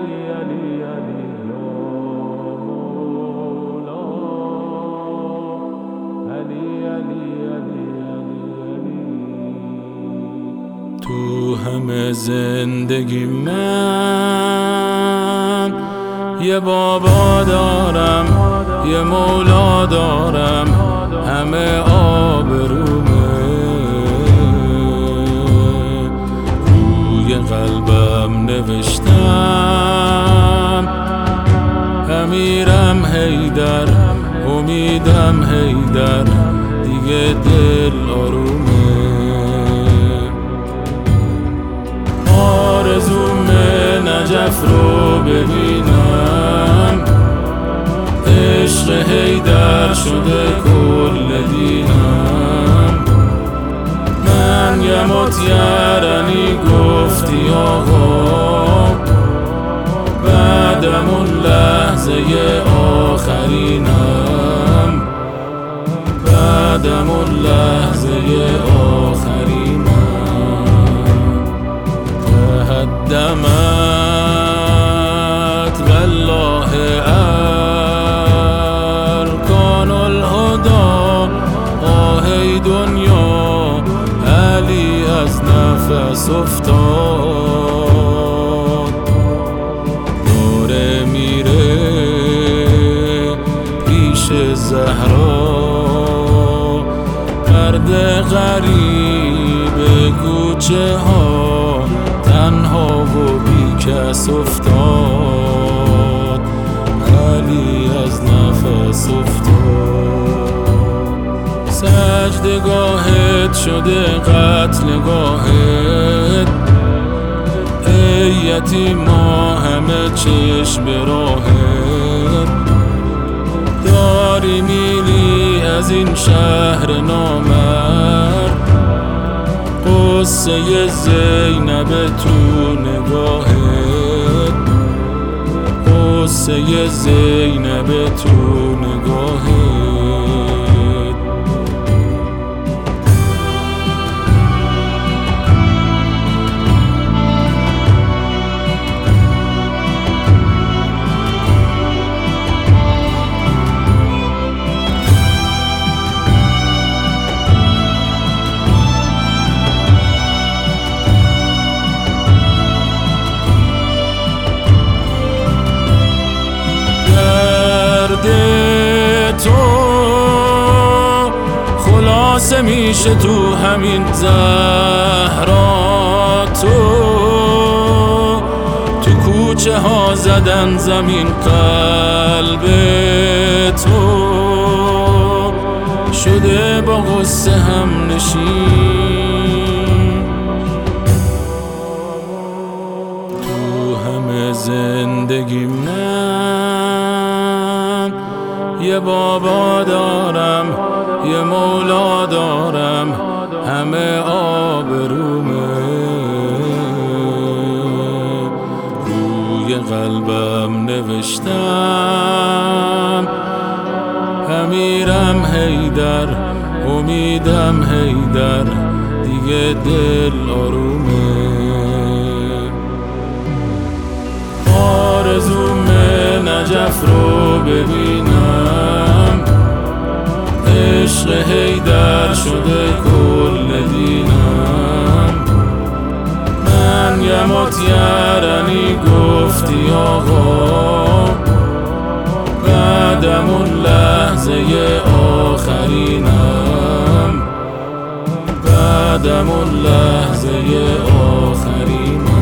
تو همه زندگی من یه بابا دارم، یه مولا دارم، همه آبرومه. روی قلبم نوشتم امیرم حیدر، امیدم حیدر، دیگه دل آرومه. آرزومه نجف رو ببینم، عشق حیدر شده کل دینم. من یه متیرنی گفتی آقا، بعدم اون لحظه آخرینم، بعدم اون لحظه آخرینم. تهدمت والله ارکان الهدى، آهی دنیا علی از نفس افتاد. داره میره پیش زهرا، مرد غریب کوچه ها، تنها و بی کس افتاد. علی از نفس افتاد. سجدگاهت شده قتلگاهت، ای یتیما همه چشم به راهت. داری میلی از این شهر نامرد، قصه زینب تو نگاهت، قصه زینب تو نگاهت. تو خلاصه میشه تو همین زهرا، تو کوچه ها زدن زمین قلب تو، شده با غصه هم نشین. تو همه زندگی من یه بابا دارم، یه مولا دارم، همه آبرومه. روی قلبم نوشتم امیرم حیدر، امیدم حیدر، دیگه دل آرومه. آرزومه نجف رو ببینم، عشق حیدر شده کل دینم. من یه متیرنی گفتی آقا، بعدم اون لحظه آخرینم، بعدم اون لحظه آخرینم.